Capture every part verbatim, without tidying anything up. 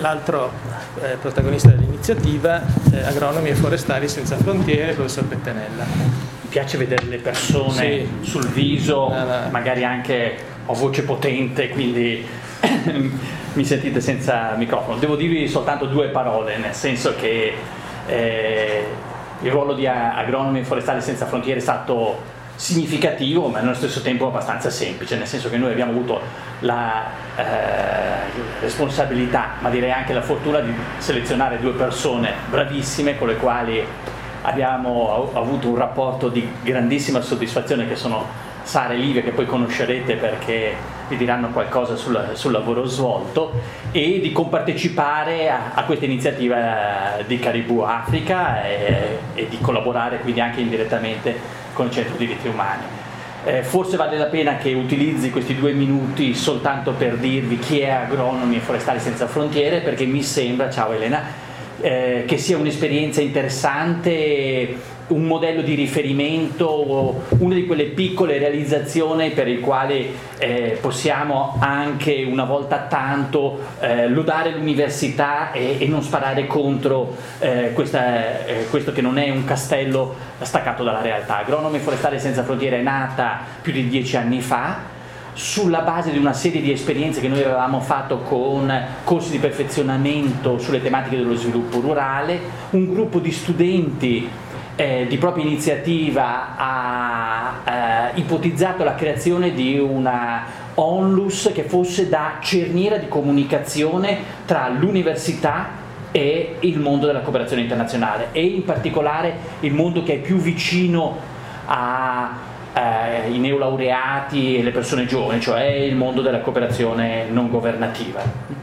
l'altro eh, protagonista dell'iniziativa, eh, Agronomi e Forestali Senza Frontiere, il professor Pettenella. Mi piace vedere le persone sì. sul viso, no, no. magari anche ho voce potente, quindi mi sentite senza microfono. Devo dirvi soltanto due parole, nel senso che eh, il ruolo di Agronomi e Forestali Senza Frontiere è stato significativo, ma nello stesso tempo abbastanza semplice, nel senso che noi abbiamo avuto la eh, responsabilità, ma direi anche la fortuna di selezionare due persone bravissime con le quali abbiamo avuto un rapporto di grandissima soddisfazione, che sono Sara e Livia, che poi conoscerete perché vi diranno qualcosa sul, sul lavoro svolto, e di compartecipare a, a questa iniziativa di Caribou Africa e, e di collaborare quindi anche indirettamente con il Centro Diritti Umani. Eh, forse vale la pena che utilizzi questi due minuti soltanto per dirvi chi è Agronomi e Forestali Senza Frontiere, perché mi sembra, ciao Elena, eh, che sia un'esperienza interessante, un modello di riferimento, una di quelle piccole realizzazioni per il quale eh, possiamo anche una volta tanto eh, lodare l'università e, e non sparare contro eh, questa, eh, questo che non è un castello staccato dalla realtà. Agronomi Forestali Senza Frontiere è nata più di dieci anni fa sulla base di una serie di esperienze che noi avevamo fatto con corsi di perfezionamento sulle tematiche dello sviluppo rurale. Un gruppo di studenti Eh, di propria iniziativa ha eh, ipotizzato la creazione di una onlus che fosse da cerniera di comunicazione tra l'università e il mondo della cooperazione internazionale, e in particolare il mondo che è più vicino ai eh, neolaureati e le persone giovani, cioè il mondo della cooperazione non governativa.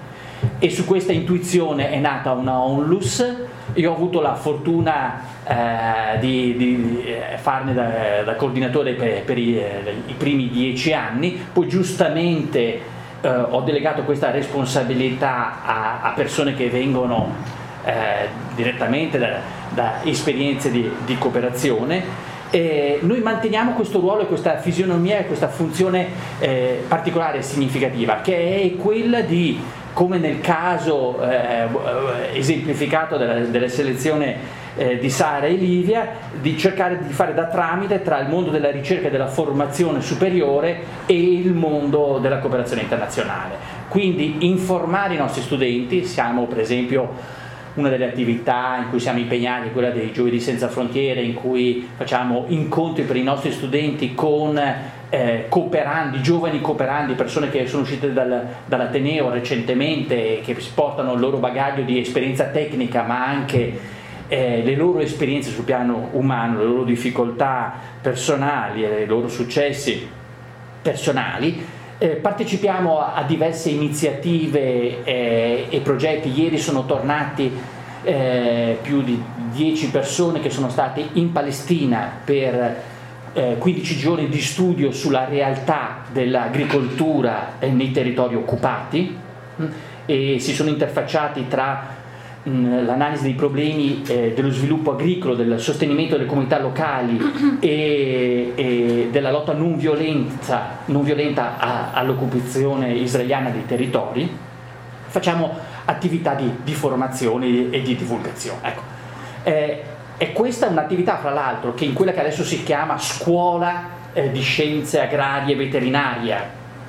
E su questa intuizione è nata una onlus. Io ho avuto la fortuna eh, di, di farne da, da coordinatore per, per i, i primi dieci anni, poi giustamente eh, ho delegato questa responsabilità a, a persone che vengono eh, direttamente da, da esperienze di, di cooperazione. E noi manteniamo questo ruolo e questa fisionomia e questa funzione eh, particolare e significativa, che è quella di, come nel caso eh, esemplificato della, della selezione eh, di Sara e Livia, di cercare di fare da tramite tra il mondo della ricerca e della formazione superiore e il mondo della cooperazione internazionale. Quindi informare i nostri studenti. Siamo per esempio, una delle attività in cui siamo impegnati è quella dei Giovedì Senza Frontiere, in cui facciamo incontri per i nostri studenti con eh, cooperandi, giovani cooperandi, persone che sono uscite dal, dall'Ateneo recentemente, che portano il loro bagaglio di esperienza tecnica, ma anche eh, le loro esperienze sul piano umano, le loro difficoltà personali e i loro successi personali. Eh, partecipiamo a, a diverse iniziative eh, e progetti. Ieri sono tornati eh, più di dieci persone che sono state in Palestina per eh, quindici giorni di studio sulla realtà dell'agricoltura eh, nei territori occupati mh, e si sono interfacciati tra l'analisi dei problemi eh, dello sviluppo agricolo, del sostenimento delle comunità locali e, e della lotta non violenza, non violenta a, all'occupazione israeliana dei territori. Facciamo attività di, di formazione e di divulgazione. Ecco. Eh, e questa è un'attività, fra l'altro, che in quella che adesso si chiama Scuola eh, di Scienze Agrarie e Veterinaria,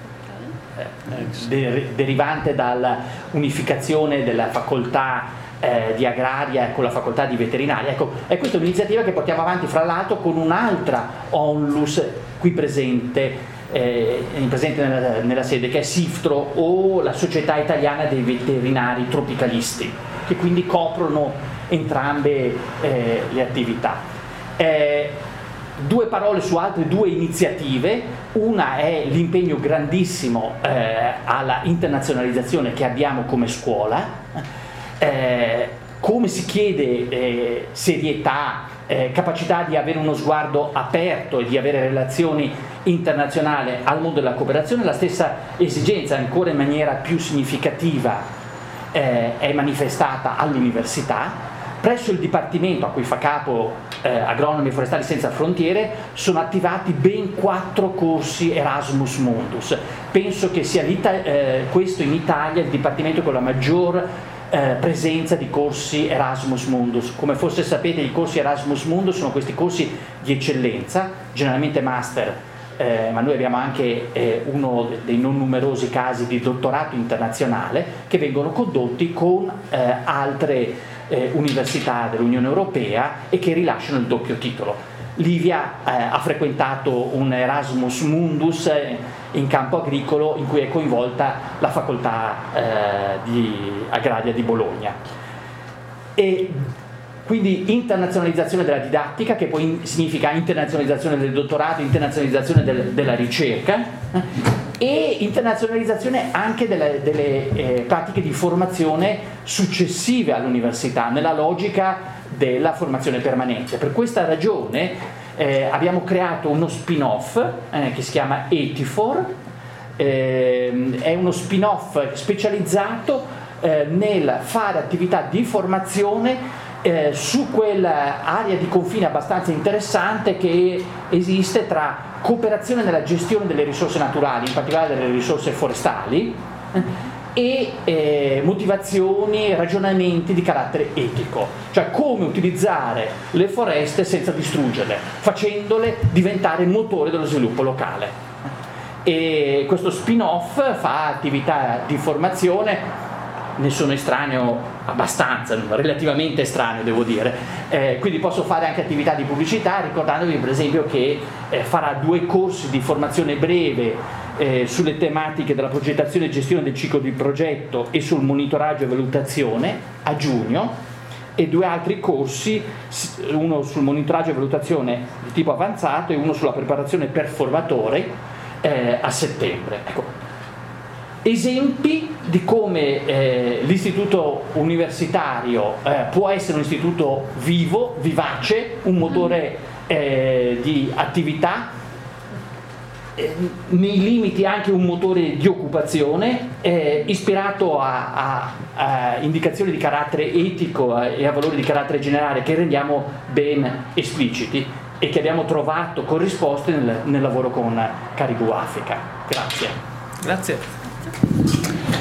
De- derivante dall'unificazione della facoltà eh, di agraria con la facoltà di veterinaria. Ecco, è questa un'iniziativa che portiamo avanti, fra l'altro, con un'altra onlus qui presente, eh, presente nella, nella sede, che è SIFTRO, o la Società Italiana dei Veterinari Tropicalisti, che quindi coprono entrambe eh, le attività. Eh, Due parole su altre due iniziative. Una è l'impegno grandissimo eh, alla internazionalizzazione che abbiamo come scuola. Eh, come si chiede eh, serietà, eh, capacità di avere uno sguardo aperto e di avere relazioni internazionali al mondo della cooperazione, la stessa esigenza, ancora in maniera più significativa, eh, è manifestata all'università. Presso il Dipartimento a cui fa capo eh, Agronomi e Forestali Senza Frontiere sono attivati ben quattro corsi Erasmus Mundus. Penso che sia eh, questo in Italia il Dipartimento con la maggior eh, presenza di corsi Erasmus Mundus. Come forse sapete, i corsi Erasmus Mundus sono questi corsi di eccellenza, generalmente master, eh, ma noi abbiamo anche eh, uno dei non numerosi casi di dottorato internazionale che vengono condotti con eh, altre eh, università dell'Unione Europea e che rilasciano il doppio titolo. Livia eh, ha frequentato un Erasmus Mundus eh, in campo agricolo in cui è coinvolta la facoltà eh, di agraria di Bologna. E quindi internazionalizzazione della didattica, che poi significa internazionalizzazione del dottorato, internazionalizzazione del, della ricerca eh, e internazionalizzazione anche delle, delle eh, pratiche di formazione successive all'università, nella logica della formazione permanente. Per questa ragione eh, abbiamo creato uno spin-off eh, che si chiama eighty-four, eh, è uno spin-off specializzato eh, nel fare attività di formazione eh, su quell'area di confine abbastanza interessante che esiste tra cooperazione nella gestione delle risorse naturali, in particolare delle risorse forestali, eh, e eh, motivazioni, ragionamenti di carattere etico, cioè come utilizzare le foreste senza distruggerle, facendole diventare motore dello sviluppo locale. E questo spin-off fa attività di formazione, ne sono estraneo abbastanza, relativamente estraneo devo dire, eh, quindi posso fare anche attività di pubblicità, ricordandovi per esempio che eh, farà due corsi di formazione breve Eh, sulle tematiche della progettazione e gestione del ciclo di progetto e sul monitoraggio e valutazione a giugno, e due altri corsi, uno sul monitoraggio e valutazione di tipo avanzato e uno sulla preparazione per formatore eh, a settembre. Ecco, esempi di come eh, l'istituto universitario eh, può essere un istituto vivo, vivace, un motore eh, di attività, nei limiti anche un motore di occupazione eh, ispirato a, a, a indicazioni di carattere etico e a valori di carattere generale che rendiamo ben espliciti e che abbiamo trovato corrisposte nel, nel lavoro con Caribou Africa. Grazie. Grazie.